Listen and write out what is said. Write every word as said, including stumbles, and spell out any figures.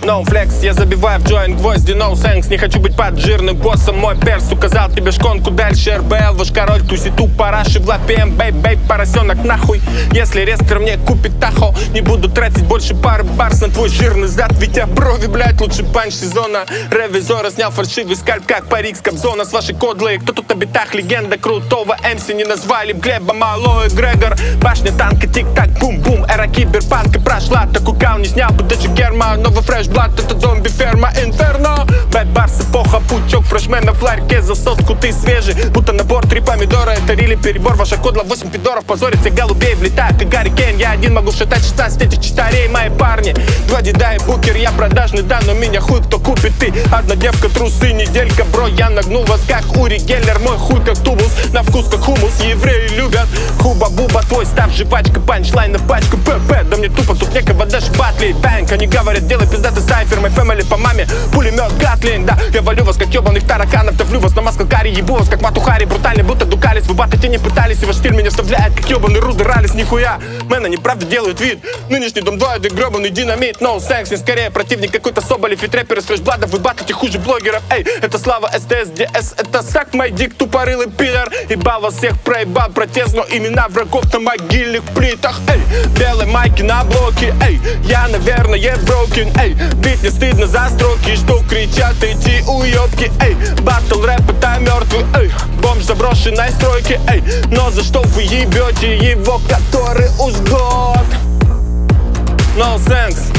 No flex, я забиваю в joint гвозди, no thanks. Не хочу быть под жирным боссом, мой перс указал тебе шконку дальше. эр бэ эл, ваш король, туситу, параши в лапе, бей, бей, поросенок нахуй. Если рестер мне купит тахо, не буду тратить больше пары барс на твой жирный зад. Ведь я брови, блять, лучший панч сезона. Ревизора снял фальшивый скальп, как парик с Кобзона. С вашей кодлой, кто тут обитах, легенда крутого эм си. Не назвали Глеба Малой Грегор. Башня танка, тик-так, бум-бум. Эра киберпанка прошла, так укал не снял бы даже герма. Новый фреш-блад, это зомби-ферма, инферно. Бэт барс, эпоха, пучок фрешмена в ларьке. За сотку ты свежий, будто набор три помидора. Это рили перебор, ваша кодла восемь пидоров. Позорится голубей, влетает как Гарри Кейн. Я один могу шатать шестнадцать этих читарей, мои парни. Два деда и букер, я продажный, да, но меня хуй кто купит. Ты одна девка, трусы, неделька, бро. Я нагнул вас как Ури Геллер, мой хуй как тубус. На вкус как хумус, евреи любят. Хуба-буба, твой став жвачка, панчлайн на пачку ПП. Да мне тупо, тут некого даже батли. Бэнк, они говорят, делай пиздатый сайфер. Мой фэмили по маме, пулемет Гатлин. Да, я валю вас как ебаных тараканов. Давлю вас на маскалкаре, ебу вас как матухари. Брутальный, будто дукались, вы батать не пытались. И ваш стиль меня вставляет, как ебаный Руды Раллис. Нихуя, мэн, они правда делают вид. Нынешний дом два, это гребаный динамит. No thanks, не скорее противник какой-то Соболев. И трэперы с фрешбладов, вы батите хуже блогеров. Эй, это Слава, СТС, ДС, это сак, мой дик, тупорылый пидор. Ебал вас всех, проебал протест, но имена врагов на могильных плитах. Эй, белые майки на блоке. Эй, я, наверное, broken. Эй, бить не стыдно за строки, что кричат эти уёбки. Эй, баттл рэп это мертвый. Эй, бомж заброшенной стройки. Эй, но за что вы ебете его, который узгод? No thanks.